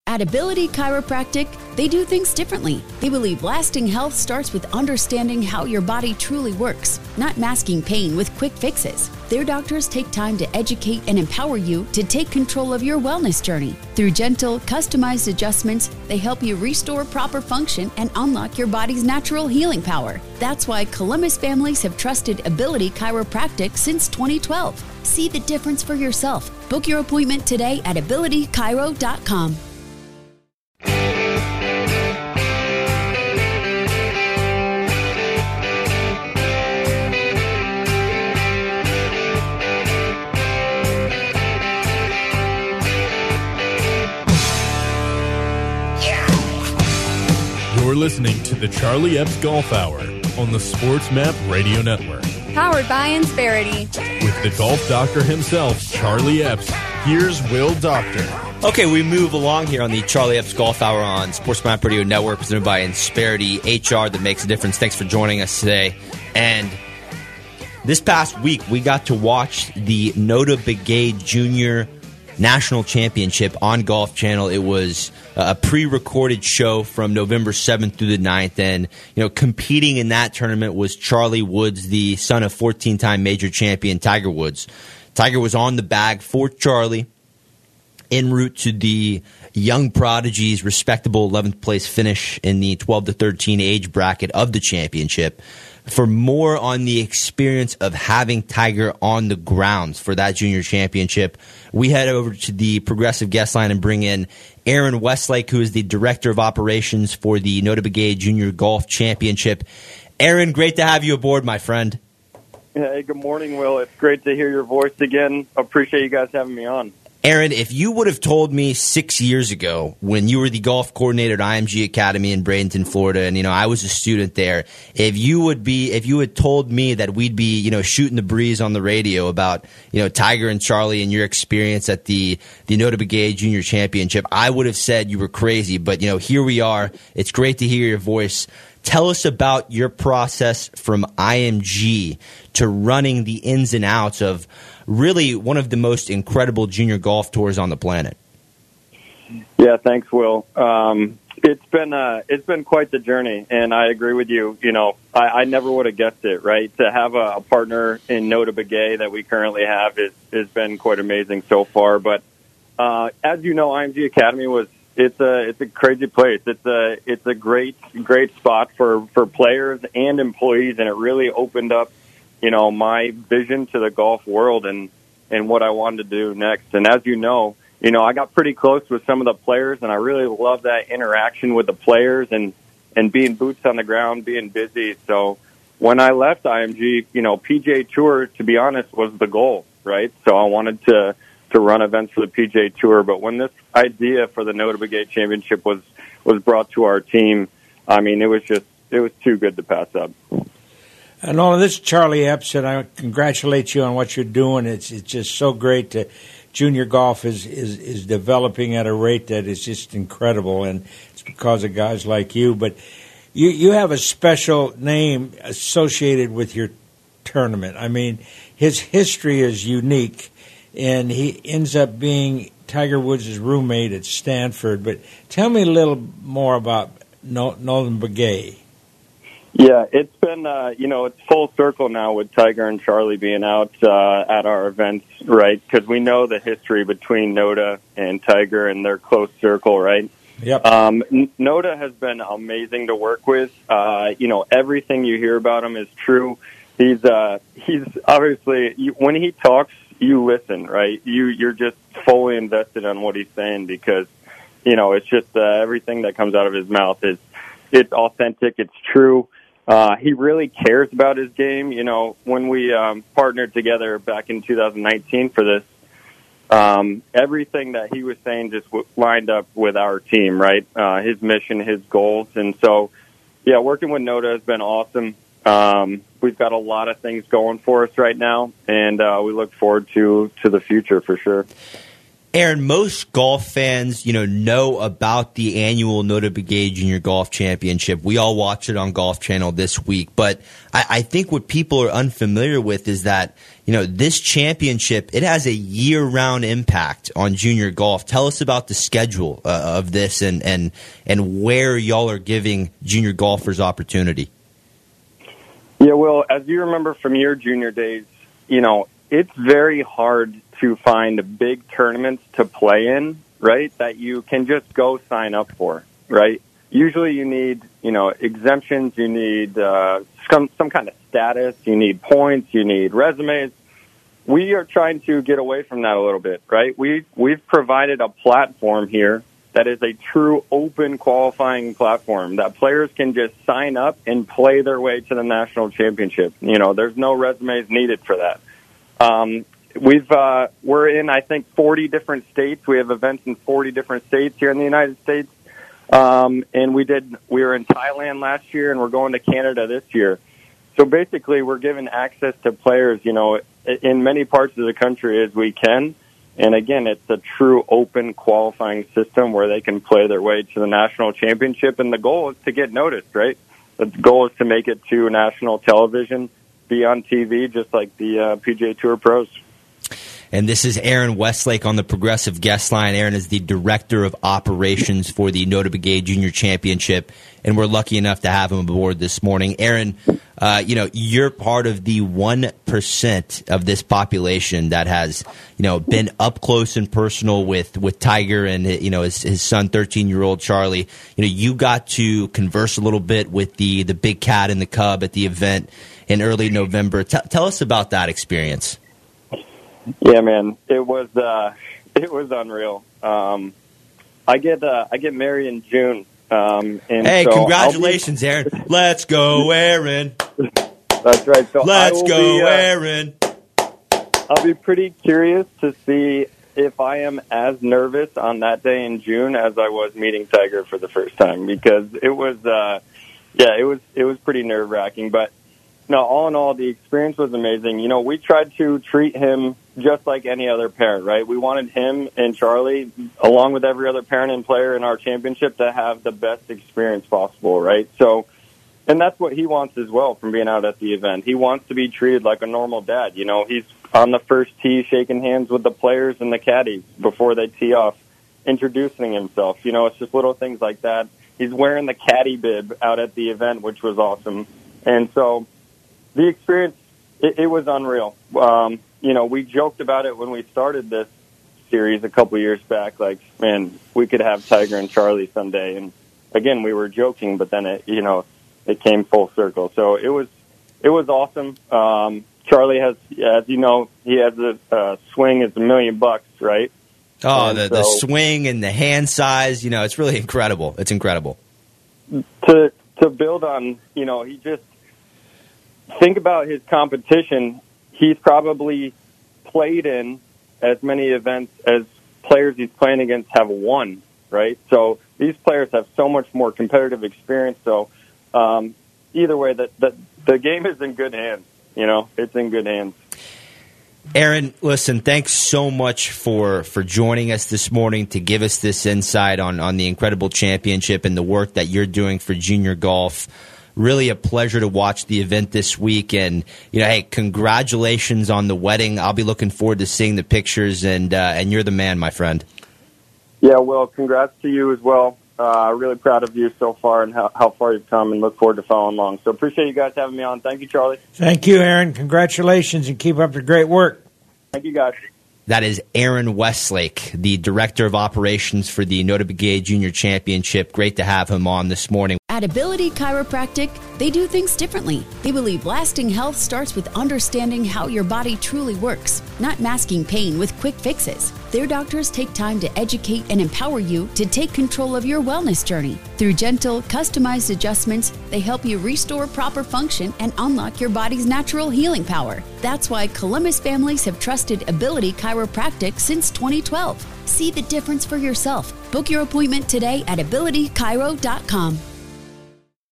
At Ability Chiropractic, they do things differently. They believe lasting health starts with understanding how your body truly works, not masking pain with quick fixes. Their doctors take time to educate and empower you to take control of your wellness journey. Through gentle, customized adjustments, they help you restore proper function and unlock your body's natural healing power. That's why Columbus families have trusted Ability Chiropractic since 2012. See the difference for yourself. Book your appointment today at abilitychiro.com. You're listening to the Charlie Epps Golf Hour on the Sports Map Radio Network. Powered by Insperity. With the golf doctor himself, Charlie Epps, here's Will Doctor. Okay, we move along here on the Charlie Epps Golf Hour on Sports Map Radio Network, presented by Insperity, HR that makes a difference. Thanks for joining us today. And this past week, we got to watch the Notah Begay Jr. National Championship on Golf Channel. It was a pre-recorded show from November 7th through the 9th, and competing in that tournament was Charlie Woods, the son of 14-time major champion Tiger Woods. Tiger was on the bag for Charlie en route to the young prodigy's respectable 11th place finish in the 12 to 13 age bracket of the championship. For more on the experience of having Tiger on the grounds for that junior championship, we head over to the Progressive guest line and bring in Aaron Westlake, who is the Director of Operations for the Notah Begay Junior Golf Championship. Aaron, great to have you aboard, my friend. Hey, good morning, Will. It's great to hear your voice again. Appreciate you guys having me on. Aaron, if you would have told me 6 years ago when you were the golf coordinator at IMG Academy in Bradenton, Florida, and I was a student there, if you had told me that we'd be shooting the breeze on the radio about Tiger and Charlie and your experience at the Notah Begay Junior Championship, I would have said you were crazy. But here we are. It's great to hear your voice. Tell us about your process from IMG to running the ins and outs of really one of the most incredible junior golf tours on the planet. Yeah, thanks, Will. It's been quite the journey, and I agree with you. I never would have guessed it, right? To have a partner in Notah Begay that we currently have has been quite amazing so far. But as you know, IMG Academy it's a crazy place. It's a great spot for players and employees, and it really opened up my vision to the golf world and what I wanted to do next. And as you know, I got pretty close with some of the players, and I really love that interaction with the players and being boots on the ground, being busy. So when I left IMG, PGA Tour, to be honest, was the goal, right? So I wanted to run events for the PGA Tour. But when this idea for the Notah Begay Championship was brought to our team, I mean, it was too good to pass up. And all of this, Charlie Epps, and I congratulate you on what you're doing. It's just so great. Junior golf is developing at a rate that is just incredible, and it's because of guys like you. But you have a special name associated with your tournament. I mean, his history is unique, and he ends up being Tiger Woods' roommate at Stanford. But tell me a little more about Notah Begay. Yeah, it's been, it's full circle now with Tiger and Charlie being out at our events, right? Because we know the history between Notah and Tiger and their close circle, right? Yep. Notah has been amazing to work with. Everything you hear about him is true. He's obviously, when he talks, you listen, right? You're just fully invested on what he's saying because, it's just everything that comes out of his mouth it's authentic, it's true. He really cares about his game. When we partnered together back in 2019 for this, everything that he was saying just lined up with our team, right? His mission, his goals. And so, yeah, working with Notah has been awesome. We've got a lot of things going for us right now, and we look forward to the future for sure. Aaron, most golf fans, know about the annual Notah Begay Junior Golf Championship. We all watch it on Golf Channel this week. But I think what people are unfamiliar with is that, this championship, it has a year-round impact on junior golf. Tell us about the schedule of this and where y'all are giving junior golfers opportunity. Yeah, well, as you remember from your junior days, it's very hard to find big tournaments to play in, right, that you can just go sign up for, right? Usually you need, exemptions, you need some kind of status, you need points, you need resumes. We are trying to get away from that a little bit, right? We've provided a platform here that is a true open qualifying platform that players can just sign up and play their way to the national championship. There's no resumes needed for that. We're in, I think, 40 different states. We have events in 40 different states here in the United States. And we were in Thailand last year, and we're going to Canada this year. So basically, we're giving access to players, in many parts of the country as we can. And again, it's a true open qualifying system where they can play their way to the national championship. And the goal is to get noticed, right? The goal is to make it to national television, be on TV, just like the PGA Tour pros. And this is Aaron Westlake on the Progressive Guest Line. Aaron is the Director of Operations for the Notah Begay Junior Championship, and we're lucky enough to have him aboard this morning. Aaron, you're part of the 1% of this population that has, been up close and personal with Tiger and, his son, 13-year-old Charlie. You got to converse a little bit with the big cat and the cub at the event in early November. Tell us about that experience. Yeah, man, it was unreal. I get married in June. Hey, so congratulations, Aaron! Let's go, Aaron. That's right. So Let's go, Aaron. I'll be pretty curious to see if I am as nervous on that day in June as I was meeting Tiger for the first time, because it was pretty nerve-wracking. But no, all in all, the experience was amazing. We tried to treat him just like any other parent, right? We wanted him and Charlie, along with every other parent and player in our championship, to have the best experience possible, right? So, and that's what he wants as well from being out at the event. He wants to be treated like a normal dad. He's on the first tee shaking hands with the players and the caddies before they tee off, introducing himself. It's just little things like that. He's wearing the caddy bib out at the event, which was awesome. And so the experience, it was unreal. We joked about it when we started this series a couple years back, like, man, we could have Tiger and Charlie someday. And again, we were joking, but then it came full circle. So it was awesome. Charlie has, as you know, he has a swing is $1 million, right? Oh, the swing and the hand size, it's really incredible. It's incredible. To build on, he just, think about his competition. He's probably played in as many events as players he's playing against have won, right? So these players have so much more competitive experience. So either way, the game is in good hands. It's in good hands. Aaron, listen, thanks so much for joining us this morning to give us this insight on the incredible championship and the work that you're doing for junior golf. Really a pleasure to watch the event this week. And, hey, congratulations on the wedding. I'll be looking forward to seeing the pictures, and you're the man, my friend. Yeah, well, congrats to you as well. Really proud of you so far and how far you've come, and look forward to following along. So appreciate you guys having me on. Thank you, Charlie. Thank you, Aaron. Congratulations, and keep up the great work. Thank you, guys. That is Aaron Westlake, the Director of Operations for the Notah Begay Junior Championship. Great to have him on this morning. At Ability Chiropractic, they do things differently. They believe lasting health starts with understanding how your body truly works, not masking pain with quick fixes. Their doctors take time to educate and empower you to take control of your wellness journey. Through gentle, customized adjustments, they help you restore proper function and unlock your body's natural healing power. That's why Columbus families have trusted Ability Chiropractic since 2012. See the difference for yourself. Book your appointment today at abilitychiro.com.